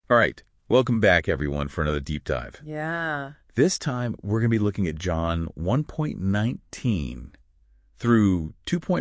All right. Welcome back, everyone, for another deep dive. Yeah. This time, we're going to be looking at John 1.19 through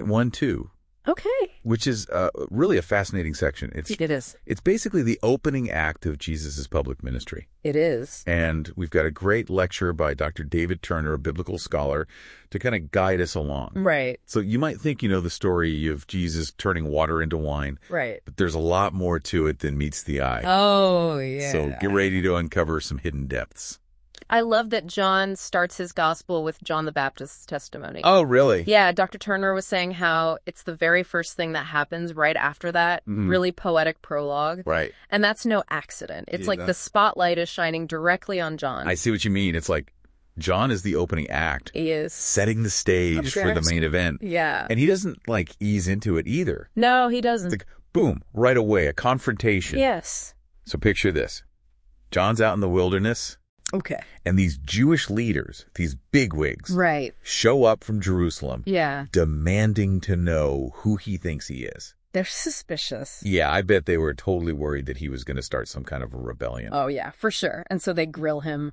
2.12. Okay. Which is really a fascinating section. It is. It's basically the opening act of Jesus' public ministry. It is. And we've got a great lecture by Dr. David Turner, a biblical scholar, to kind of guide us along. Right. So you might think you know the story of Jesus turning water into wine. Right. But there's a lot more to it than meets the eye. Oh, yeah. So get ready to uncover some hidden depths. I love that John starts his gospel with John the Baptist's testimony. Oh, really? Yeah, Dr. Turner was saying how it's the very first thing that happens right after that really poetic prologue. Right. And that's no accident. It's like the spotlight is shining directly on John. I see what you mean. It's like John is the opening act. He is. Setting the stage for the main event. Yeah. And he doesn't, like, ease into it either. No, he doesn't. It's like, boom, right away, a confrontation. Yes. So picture this. John's out in the wilderness. Okay. And these Jewish leaders, these bigwigs, Right. show up from Jerusalem, Yeah. demanding to know who he thinks he is. They're suspicious. Yeah, I bet they were totally worried that he was going to start some kind of a rebellion. Oh, yeah, for sure. And so they grill him.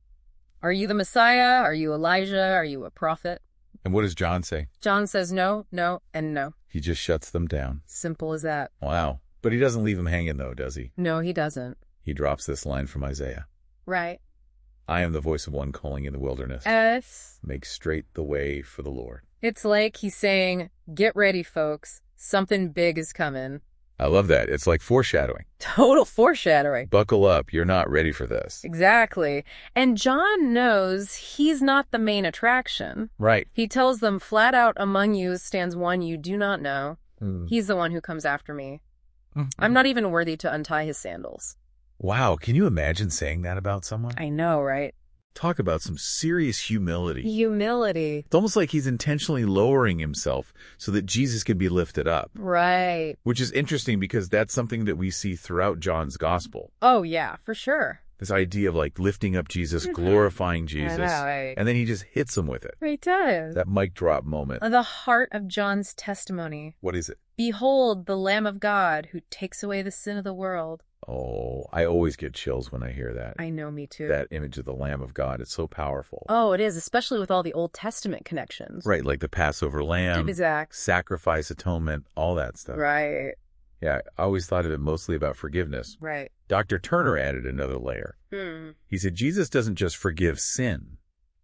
Are you the Messiah? Are you Elijah? Are you a prophet? And what does John say? John says no, no, and no. He just shuts them down. Simple as that. Wow. But he doesn't leave them hanging, though, does he? No, he doesn't. He drops this line from Isaiah. Right. I am the voice of one calling in the wilderness. Yes. Make straight the way for the Lord. It's like he's saying, get ready, folks. Something big is coming. I love that. It's like foreshadowing. Total foreshadowing. Buckle up. You're not ready for this. Exactly. And John knows he's not the main attraction. Right. He tells them flat out, among you stands one you do not know. He's the one who comes after me. I'm not even worthy to untie his sandals. Wow. Can you imagine saying that about someone? I know, right? Talk about some serious humility. Humility. It's almost like he's intentionally lowering himself so that Jesus can be lifted up. Right. Which is interesting because that's something that we see throughout John's gospel. Oh, yeah, for sure. This idea of like lifting up Jesus, glorifying Jesus. I know, right? And then he just hits him with it. He does. That mic drop moment. The heart of John's testimony. What is it? Behold, the Lamb of God who takes away the sin of the world. Oh, I always get chills when I hear that. I know, me too. That image of the Lamb of God. It's so powerful. Oh, it is, especially with all the Old Testament connections. Right, like the Passover lamb, Exact. sacrifice, atonement, all that stuff. Right. Yeah, I always thought of it mostly about forgiveness. Right. Dr. Turner added another layer. He said Jesus doesn't just forgive sin,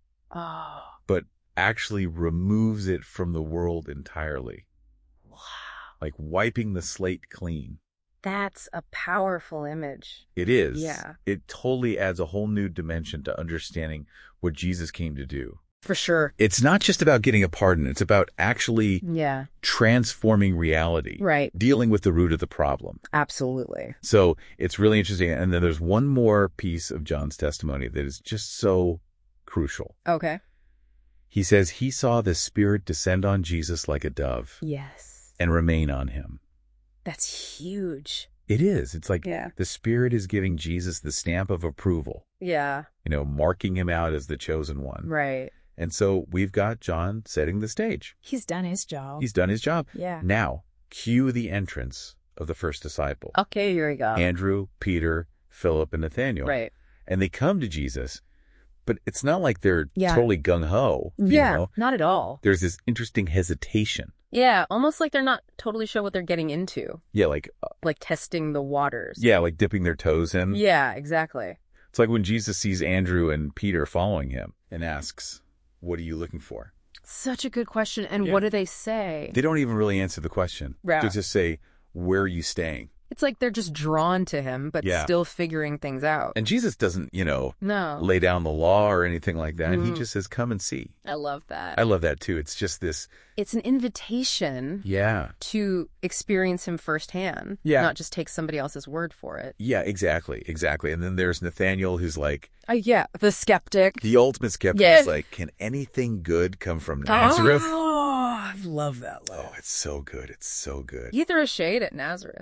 Oh. but actually removes it from the world entirely. Wow. Like wiping the slate clean. That's a powerful image. It is. Yeah. It totally adds a whole new dimension to understanding what Jesus came to do. For sure. It's not just about getting a pardon. It's about actually Yeah. transforming reality. Right. Dealing with the root of the problem. Absolutely. So it's really interesting. And then there's one more piece of John's testimony that is just so crucial. Okay. He says he saw the Spirit descend on Jesus like a dove Yes. and remain on him. That's huge. It is. It's like Yeah. the Spirit is giving Jesus the stamp of approval, Yeah. marking him out as the chosen one. Right. And so we've got John setting the stage. He's done his job. He's done his job. Yeah. Now, cue the entrance of the first disciple. Okay, here we go. Andrew, Peter, Philip, and Nathaniel. Right. And they come to Jesus, but it's not like they're Yeah. totally gung-ho. Yeah, not at all. There's this interesting hesitation. Yeah, almost like they're not totally sure what they're getting into. Yeah, like Testing the waters. like dipping their toes in. Yeah, exactly. It's like when Jesus sees Andrew and Peter following him and asks, "What are you looking for?" Such a good question. And Yeah. what do they say? They don't even really answer the question. Yeah. They just say, "Where are you staying?" It's like they're just drawn to him, but Yeah. still figuring things out. And Jesus doesn't, No. lay down the law or anything like that. Mm-hmm. He just says, "Come and see." I love that. I love that too. It's just this, It's an invitation yeah. to experience him firsthand. Yeah. Not just take somebody else's word for it. Yeah, exactly. And then there's Nathaniel who's like, Yeah, the skeptic. the ultimate skeptic Yeah. is like, can anything good come from Nazareth? Oh, I love that line. Oh, it's so good. It's so good. He threw a shade at Nazareth.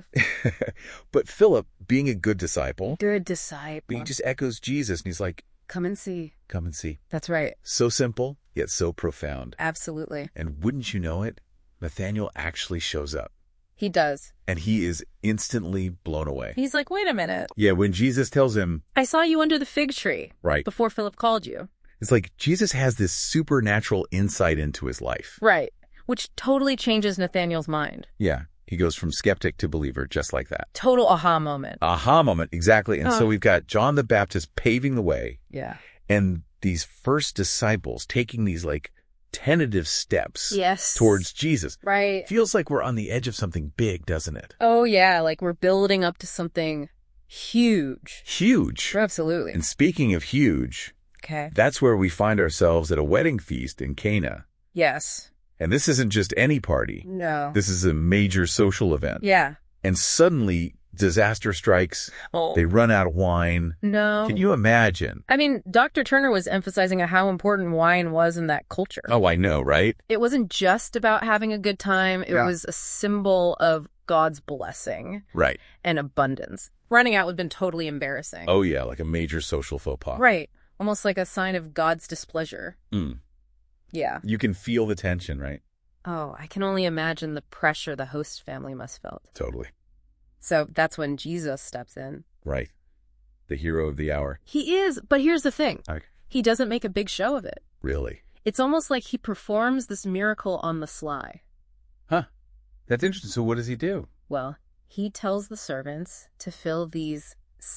But Philip, being a good disciple, Good disciple. he just echoes Jesus and he's like, Come and see. come and see. That's right. So simple, yet so profound. Absolutely. And wouldn't you know it, Nathaniel actually shows up. He does. And he is instantly blown away. He's like, wait a minute. Yeah, when Jesus tells him, I saw you under the fig tree. Right. Before Philip called you. It's like Jesus has this supernatural insight into his life. Right. Which totally changes Nathaniel's mind. Yeah. He goes from skeptic to believer just like that. Total aha moment. Aha moment, exactly. And so we've got John the Baptist paving the way. Yeah. And these first disciples taking these like tentative steps towards Jesus. Right. Feels like we're on the edge of something big, doesn't it? Oh, yeah. Like we're building up to something huge. Huge. Absolutely. And speaking of huge, okay, that's where we find ourselves at a wedding feast in Cana. Yes. And this isn't just any party. No. This is a major social event. Yeah. And suddenly disaster strikes. Oh. They run out of wine. No. Can you imagine? I mean, Dr. Turner was emphasizing how important wine was in that culture. Oh, I know, right? It wasn't just about having a good time. It was a symbol of God's blessing. Right. And abundance. Running out would have been totally embarrassing. Oh, yeah, like a major social faux pas. Right. Almost like a sign of God's displeasure. Mm. Yeah. You can feel the tension, right? Oh, I can only imagine the pressure the host family must felt. Totally. So that's when Jesus steps in. Right. The hero of the hour. He is, but here's the thing. Okay. He doesn't make a big show of it. Really? It's almost like he performs this miracle on the sly. Huh. That's interesting. So what does he do? Well, he tells the servants to fill these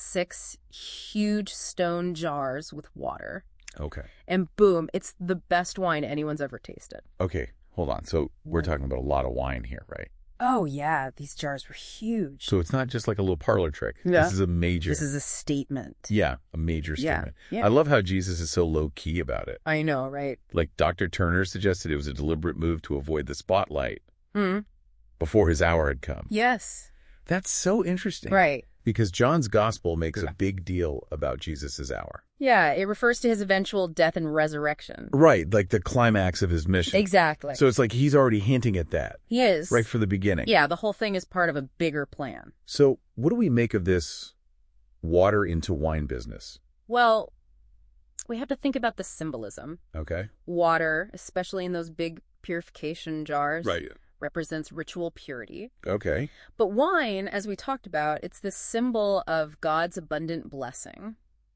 6 huge stone jars with water. Okay. And boom, it's the best wine anyone's ever tasted. Okay, hold on. So we're talking about a lot of wine here, right? Oh, yeah. These jars were huge. So it's not just like a little parlor trick. Yeah. This is a major... This is a statement. Yeah, a major statement. Yeah. I love how Jesus is so low-key about it. I know, right? Like Dr. Turner suggested it was a deliberate move to avoid the spotlight Mm. before his hour had come. Yes. That's so interesting. Right. Because John's gospel makes a big deal about Jesus' hour. Yeah, it refers to his eventual death and resurrection. Right, like the climax of his mission. Exactly. So it's like he's already hinting at that. He is. Right from the beginning. Yeah, the whole thing is part of a bigger plan. So what do we make of this water into wine business? Well, we have to think about the symbolism. Okay. Water, especially in those big purification jars, Right. represents ritual purity. Okay. But wine, as we talked about, it's this symbol of God's abundant blessing.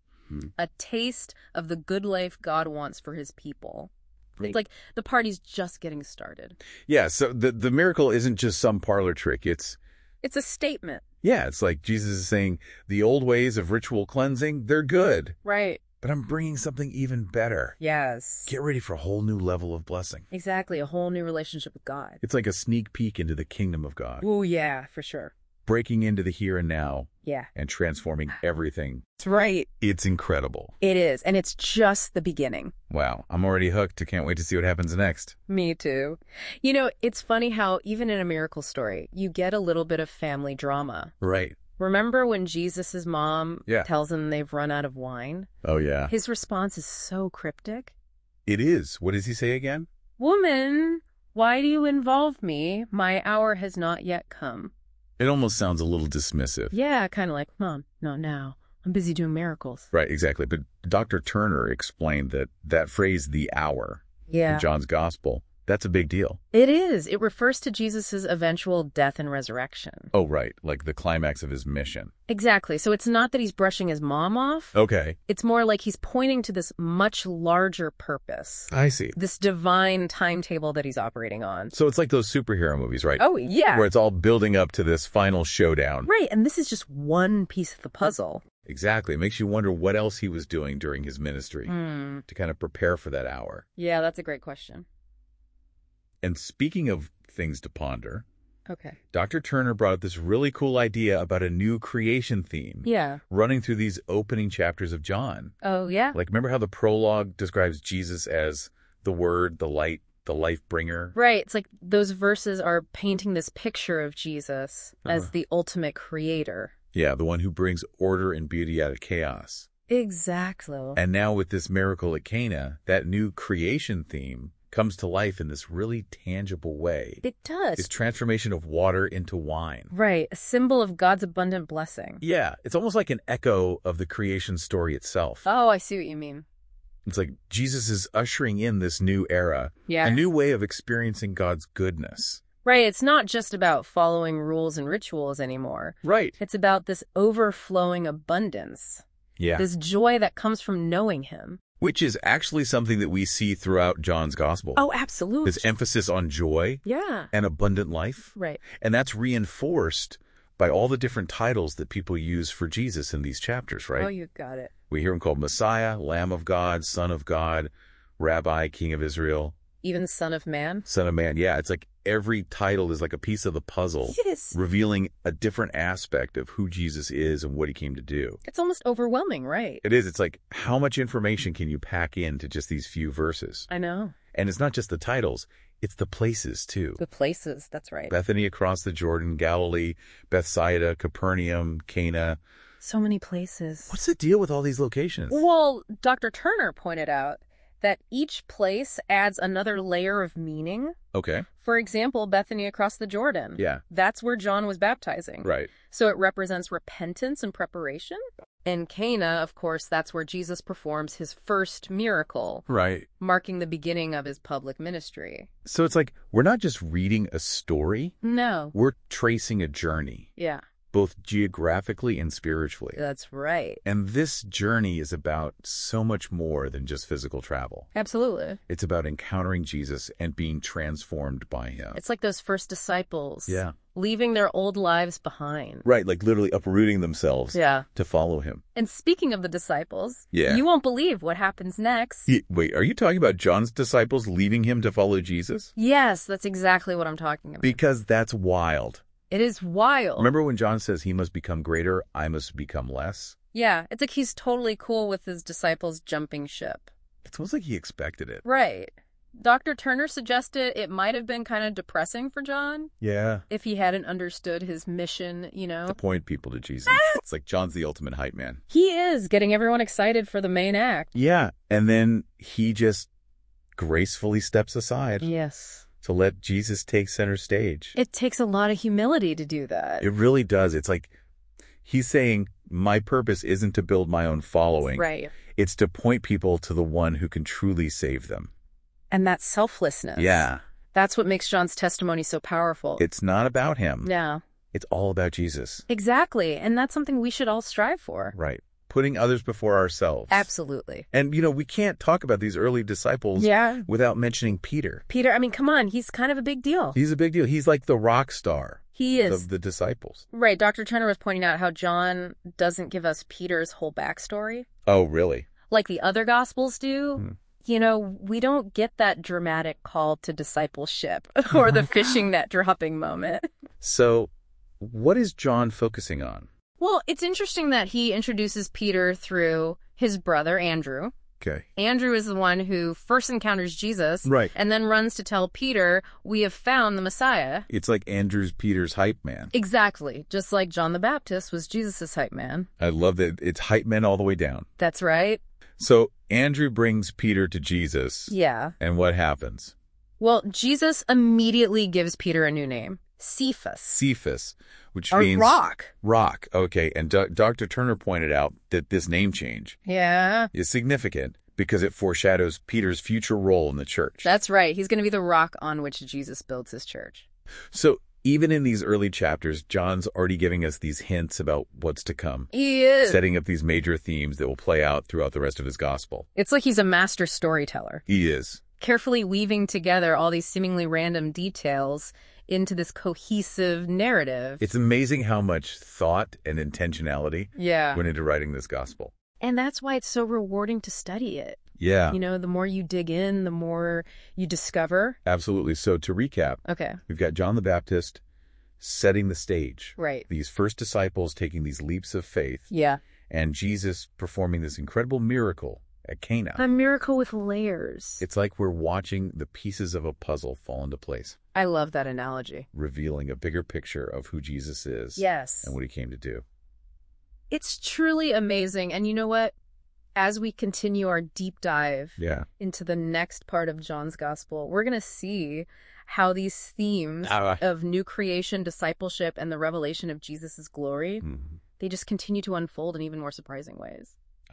A taste of the good life God wants for his people. Right. It's like the party's just getting started. Yeah, so the miracle isn't just some parlor trick. It's a statement. Yeah, it's like Jesus is saying the old ways of ritual cleansing, they're good. Right. But I'm bringing something even better. Yes. Get ready for a whole new level of blessing. Exactly. A whole new relationship with God. It's like a sneak peek into the kingdom of God. Oh, yeah, for sure. Breaking into the here and now. Yeah. And transforming everything. That's right. It's incredible. It is. And it's just the beginning. Wow. I'm already hooked. I can't wait to see what happens next. Me too. You know, it's funny how even in a miracle story, you get a little bit of family drama. Right. Remember when Jesus' mom Yeah. tells him they've run out of wine? Oh, yeah. His response is so cryptic. It is. What does he say again? Woman, why do you involve me? My hour has not yet come. It almost sounds a little dismissive. Yeah, kind of like, Mom, not now. I'm busy doing miracles. Right, exactly. But Dr. Turner explained that phrase, the hour, Yeah. in John's gospel, that's a big deal. It is. It refers to Jesus' eventual death and resurrection. Oh, right. Like the climax of his mission. Exactly. So it's not that he's brushing his mom off. Okay. It's more like he's pointing to this much larger purpose. I see. This divine timetable that he's operating on. So it's like those superhero movies, right? Oh, yeah. Where it's all building up to this final showdown. Right. And this is just one piece of the puzzle. Exactly. It makes you wonder what else he was doing during his ministry to kind of prepare for that hour. Yeah, that's a great question. And speaking of things to ponder, Okay. Dr. Turner brought up this really cool idea about a new creation theme. Yeah. Running through these opening chapters of John. Oh, yeah? Like, remember how the prologue describes Jesus as the Word, the light, the life bringer? Right. It's like those verses are painting this picture of Jesus as the ultimate creator. Yeah, the one who brings order and beauty out of chaos. Exactly. And now with this miracle at Cana, that new creation theme comes to life in this really tangible way. It does. This transformation of water into wine. Right. A symbol of God's abundant blessing. Yeah, it's almost like an echo of the creation story itself. Oh, I see what you mean. It's like Jesus is ushering in this new era, Yeah. a new way of experiencing God's goodness. Right, it's not just about following rules and rituals anymore. Right. It's about this overflowing abundance, Yeah. this joy that comes from knowing him. Which is actually something that we see throughout John's gospel. Oh, absolutely. This emphasis on joy Yeah. and abundant life. Right. And that's reinforced by all the different titles that people use for Jesus in these chapters, right? Oh, you got it. We hear him called Messiah, Lamb of God, Son of God, Rabbi, King of Israel, Even Son of Man. Son of Man. Yeah, it's like every title is like a piece of the puzzle, Yes. revealing a different aspect of who Jesus is and what he came to do. It's almost overwhelming, right? It is. It's like, how much information can you pack into just these few verses? I know. And it's not just the titles, it's the places too. The places, that's right. Bethany across the Jordan, Galilee, Bethsaida, Capernaum, Cana. So many places. What's the deal with all these locations? Well, Dr. Turner pointed out that each place adds another layer of meaning. Okay. For example, Bethany across the Jordan. Yeah. That's where John was baptizing. Right. So it represents repentance and preparation. In Cana, of course, that's where Jesus performs his first miracle, Right. marking the beginning of his public ministry. So it's like, we're not just reading a story, No. we're tracing a journey, Yeah, both geographically and spiritually. that's right. And this journey is about so much more than just physical travel. Absolutely. It's about encountering Jesus and being transformed by him. It's like those first disciples. Yeah. Leaving their old lives behind. Right, like literally uprooting themselves Yeah. to follow him. And speaking of the disciples, Yeah. you won't believe what happens next. Wait, are you talking about John's disciples leaving him to follow Jesus? Yes, that's exactly what I'm talking about. Because that's wild. It is wild. Remember when John says he must become greater, I must become less? Yeah, it's like he's totally cool with his disciples jumping ship. It's almost like he expected it. Right. Dr. Turner suggested it might have been kind of depressing for John Yeah. if he hadn't understood his mission, you know. To point people to Jesus. It's like John's the ultimate hype man. He is getting everyone excited for the main act. Yeah. And then he just gracefully steps aside Yes. to let Jesus take center stage. It takes a lot of humility to do that. It really does. It's like he's saying, my purpose isn't to build my own following. Right. It's to point people to the one who can truly save them. And that selflessness. Yeah. That's what makes John's testimony so powerful. It's not about him. Yeah. It's all about Jesus. Exactly. And that's something we should all strive for. Right. Putting others before ourselves. Absolutely. And, we can't talk about these early disciples without mentioning Peter. Peter, I mean, come on. He's kind of a big deal. He's a big deal. He's like the rock star He is. of the disciples. Right. Dr. Turner was pointing out how John doesn't give us Peter's whole backstory Oh, really? like the other Gospels do. We don't get that dramatic call to discipleship or the fishing net dropping moment. So, what is John focusing on? Well, it's interesting that he introduces Peter through his brother, Andrew. Okay. Andrew is the one who first encounters Jesus. Right. And then runs to tell Peter, we have found the Messiah. It's like Andrew's Peter's hype man. Exactly. Just like John the Baptist was Jesus' hype man. I love that it's hype men all the way down. That's right. So Andrew brings Peter to Jesus. Yeah. And what happens? Well, Jesus immediately gives Peter a new name, Cephas. Cephas, which Or means rock. Rock. Okay. And Dr. Turner pointed out that this name change Yeah. is significant because it foreshadows Peter's future role in the church. That's right. He's going to be the rock on which Jesus builds his church. So even in these early chapters, John's already giving us these hints about what's to come, He is. setting up these major themes that will play out throughout the rest of his gospel. It's like he's a master storyteller, He is. carefully weaving together all these seemingly random details into this cohesive narrative. It's amazing how much thought and intentionality Yeah. went into writing this gospel. And that's why it's so rewarding to study it. Yeah, The more you dig in, the more you discover. absolutely. So to recap, Okay. we've got John the Baptist setting the stage. Right. These first disciples taking these leaps of faith, Yeah. and Jesus performing this incredible miracle at Cana. A miracle with layers. It's like we're watching the pieces of a puzzle fall into place, I love that analogy. revealing a bigger picture of who Jesus is Yes. and what he came to do. It's truly amazing. And you know what? As we continue our deep dive Yeah. into the next part of John's gospel, we're going to see how these themes of new creation, discipleship, and the revelation of Jesus' glory, Mhm. they just continue to unfold in even more surprising ways.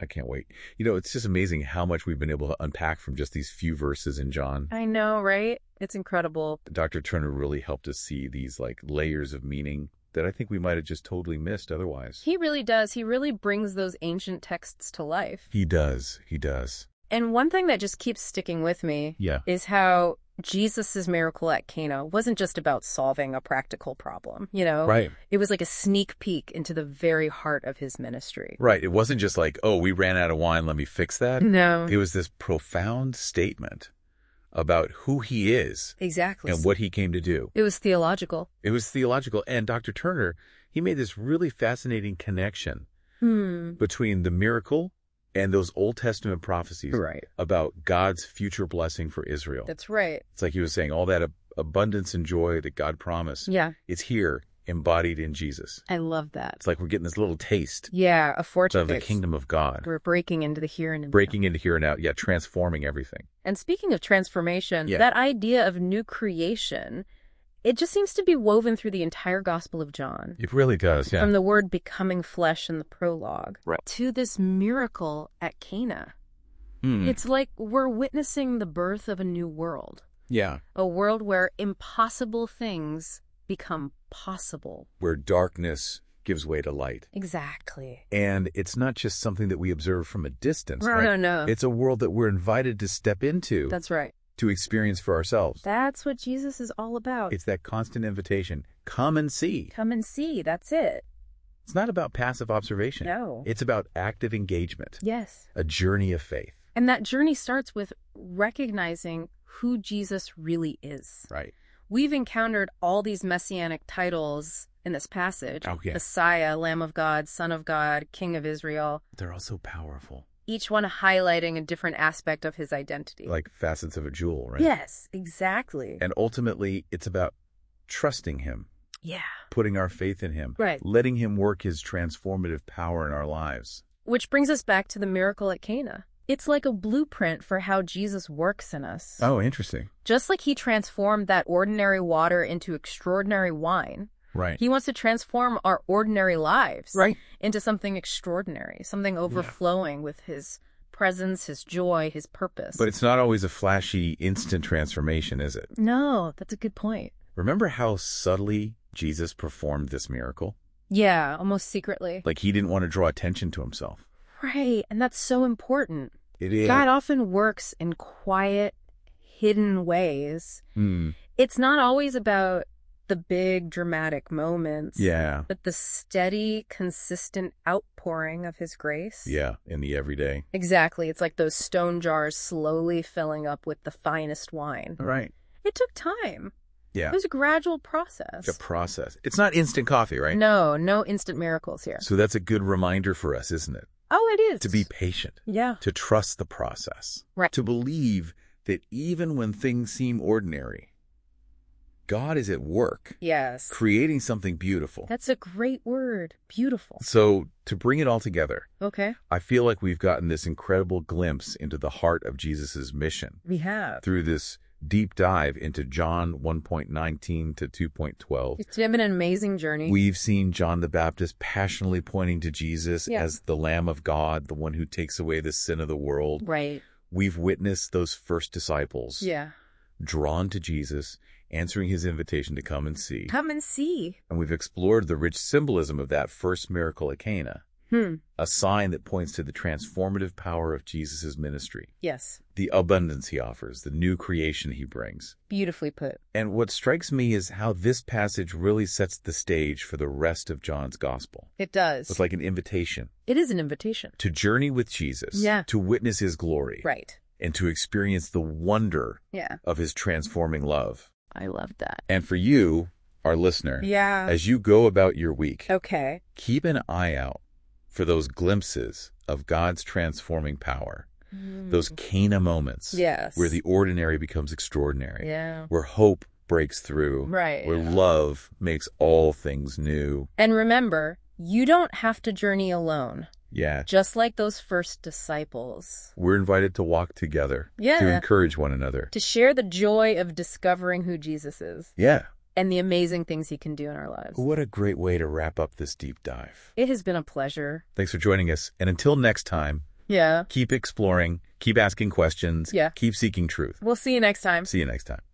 I can't wait. You know, it's just amazing how much we've been able to unpack from just these few verses in John. I know, right? It's incredible. Dr. Turner really helped us see these like layers of meaning that I think we might have just totally missed otherwise. He really does. He really brings those ancient texts to life. He does. He does. And one thing that just keeps sticking with me is how Jesus' miracle at Cana wasn't just about solving a practical problem, you know? Right. It was like a sneak peek into the very heart of his ministry. Right. It wasn't just like, oh, we ran out of wine, let me fix that. No. It was this profound statement about who he is. Exactly. And what he came to do. It was theological. It was theological. And Dr. Turner, he made this really fascinating connection between the miracle and those Old Testament prophecies about God's future blessing for Israel. That's right. It's like he was saying, all that abundance and joy that God promised, it's here, embodied in Jesus. I love that. It's like we're getting this little taste a foretaste of the kingdom of God. We're breaking into the here and now. Breaking into here and now, transforming everything. And speaking of transformation, that idea of new creation, it just seems to be woven through the entire Gospel of John. It really does, From the word becoming flesh in the prologue to this miracle at Cana. It's like we're witnessing the birth of a new world. Yeah. A world where impossible things become possible. Where darkness gives way to light. Exactly. And it's not just something that we observe from a distance. No. It's a world that we're invited to step into. That's right. To experience for ourselves. That's what Jesus is all about. It's that constant invitation. Come and see. Come and see. That's it. It's not about passive observation. No. It's about active engagement. Yes. A journey of faith. And that journey starts with recognizing who Jesus really is. Right. We've encountered all these messianic titles in this passage. Oh, yeah. Messiah, Lamb of God, Son of God, King of Israel. They're all so powerful. Each one highlighting a different aspect of his identity. Like facets of a jewel, right? Yes, exactly. And ultimately, it's about trusting him. Yeah. Putting our faith in him. Right. Letting him work his transformative power in our lives. Which brings us back to the miracle at Cana. It's like a blueprint for how Jesus works in us. Oh, interesting. Just like he transformed that ordinary water into extraordinary wine. Right. He wants to transform our ordinary lives right. into something extraordinary, something overflowing with his presence, his joy, his purpose. But it's not always a flashy, instant transformation, is it? No, that's a good point. Remember how subtly Jesus performed this miracle? Yeah, almost secretly. Like he didn't want to draw attention to himself. Right, and that's so important. It is. God often works in quiet, hidden ways. It's not always about the big dramatic moments. Yeah. But the steady, consistent outpouring of his grace. Yeah, in the everyday. Exactly. It's like those stone jars slowly filling up with the finest wine. Right. It took time. Yeah. It was a gradual process. A process. It's not instant coffee, right? No instant miracles here. So that's a good reminder for us, isn't it? Oh, it is. To be patient. Yeah. To trust the process. Right. To believe that even when things seem ordinary, God is at work. Yes. Creating something beautiful. That's a great word. Beautiful. So to bring it all together, okay, I feel like we've gotten this incredible glimpse into the heart of Jesus's mission. We have. Through this deep dive into John 1.19 to 2.12. It's been an amazing journey. We've seen John the Baptist passionately pointing to Jesus as the Lamb of God, the one who takes away the sin of the world. Right. We've witnessed those first disciples drawn to Jesus, answering his invitation to come and see. Come and see. And we've explored the rich symbolism of that first miracle at Cana. A sign that points to the transformative power of Jesus' ministry. Yes. The abundance he offers, the new creation he brings. Beautifully put. And what strikes me is how this passage really sets the stage for the rest of John's gospel. It does. It's like an invitation. It is an invitation. To journey with Jesus. Yeah. To witness his glory. Right. And to experience the wonder of his transforming love. I love that. And for you, our listener, as you go about your week, keep an eye out for those glimpses of God's transforming power, those Cana moments where the ordinary becomes extraordinary, where hope breaks through, where love makes all things new. And remember, you don't have to journey alone. Yeah. Just like those first disciples. We're invited to walk together, to encourage one another. To share the joy of discovering who Jesus is. Yeah. And the amazing things he can do in our lives. What a great way to wrap up this deep dive. It has been a pleasure. Thanks for joining us. And until next time, Yeah. Keep exploring. Keep asking questions. Yeah. Keep seeking truth. We'll see you next time. See you next time.